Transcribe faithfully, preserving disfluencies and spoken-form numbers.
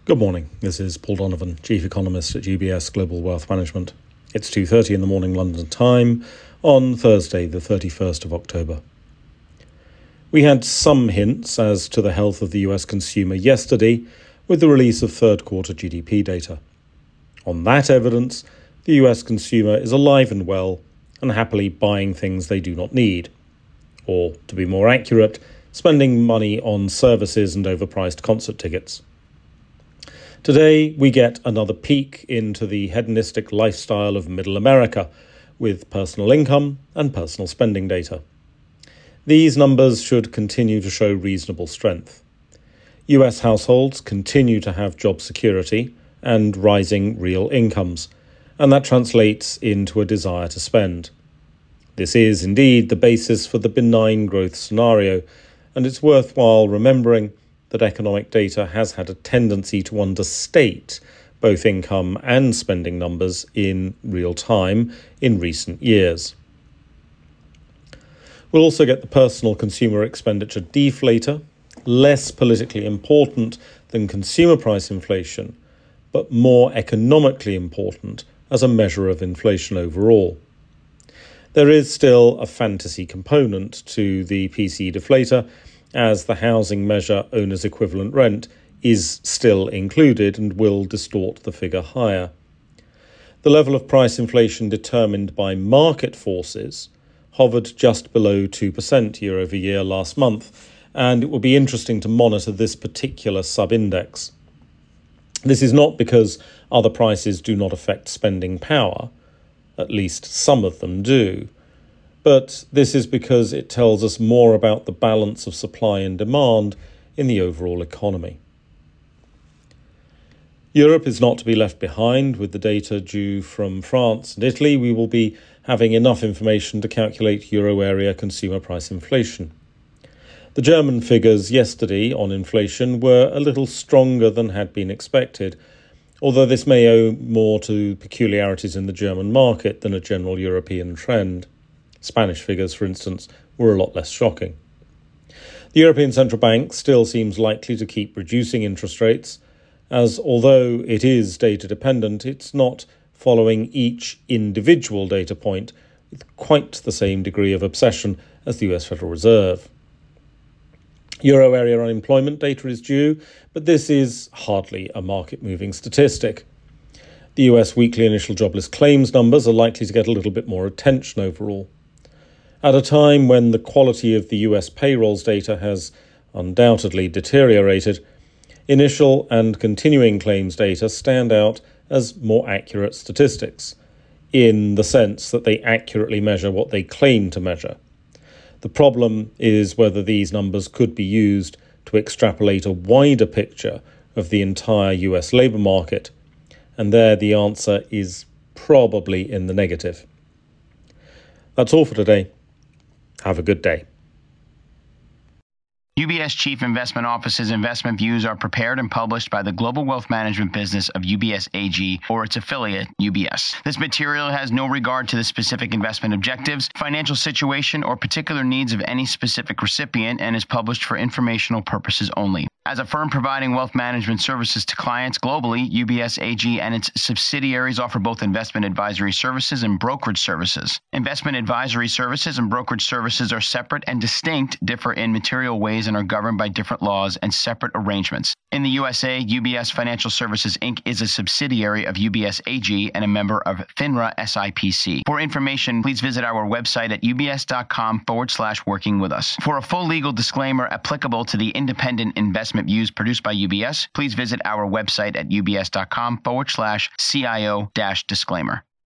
Good morning. This is Paul Donovan, Chief Economist at U B S Global Wealth Management. It's two thirty in the morning London time on Thursday, the thirty-first of October. We had some hints as to the health of the U S consumer yesterday with the release of third quarter G D P data. On that evidence, the U S consumer is alive and well and happily buying things they do not need. Or, to be more accurate, spending money on services and overpriced concert tickets. Today, we get another peek into the hedonistic lifestyle of Middle America with personal income and personal spending data. These numbers should continue to show reasonable strength. U S households continue to have job security and rising real incomes, and that translates into a desire to spend. This is indeed the basis for the benign growth scenario, and it's worthwhile remembering that economic data has had a tendency to understate both income and spending numbers in real time in recent years. We'll also get the personal consumer expenditure deflator, less politically important than consumer price inflation, but more economically important as a measure of inflation overall. There is still a fantasy component to the P C E deflator, as the housing measure owner's equivalent rent is still included and will distort the figure higher. The level of price inflation determined by market forces hovered just below two percent year over year last month, and it will be interesting to monitor this particular sub-index. This is not because other prices do not affect spending power, at least some of them do, but this is because it tells us more about the balance of supply and demand in the overall economy. Europe is not to be left behind. With the data due from France and Italy, we will be having enough information to calculate euro area consumer price inflation. The German figures yesterday on inflation were a little stronger than had been expected, although this may owe more to peculiarities in the German market than a general European trend. Spanish figures, for instance, were a lot less shocking. The European Central Bank still seems likely to keep reducing interest rates, as although it is data dependent, it's not following each individual data point with quite the same degree of obsession as the U S Federal Reserve. Euro area unemployment data is due, but this is hardly a market-moving statistic. The U S weekly initial jobless claims numbers are likely to get a little bit more attention overall. At a time when the quality of the U S payrolls data has undoubtedly deteriorated, initial and continuing claims data stand out as more accurate statistics, in the sense that they accurately measure what they claim to measure. The problem is whether these numbers could be used to extrapolate a wider picture of the entire U S labour market, and there the answer is probably in the negative. That's all for today. Have a good day. U B S Chief Investment Office's investment views are prepared and published by the global wealth management business of U B S A G or its affiliate, U B S. This material has no regard to the specific investment objectives, financial situation, or particular needs of any specific recipient and is published for informational purposes only. As a firm providing wealth management services to clients globally, U B S A G and its subsidiaries offer both investment advisory services and brokerage services. Investment advisory services and brokerage services are separate and distinct, differ in material ways, and are governed by different laws and separate arrangements. In the U S A, U B S Financial Services Incorporated is a subsidiary of U B S A G and a member of FINRA S I P C. For information, please visit our website at ubs.com forward slash working with us. For a full legal disclaimer applicable to the independent investment views produced by U B S, please visit our website at ubs.com forward slash CIO dash disclaimer.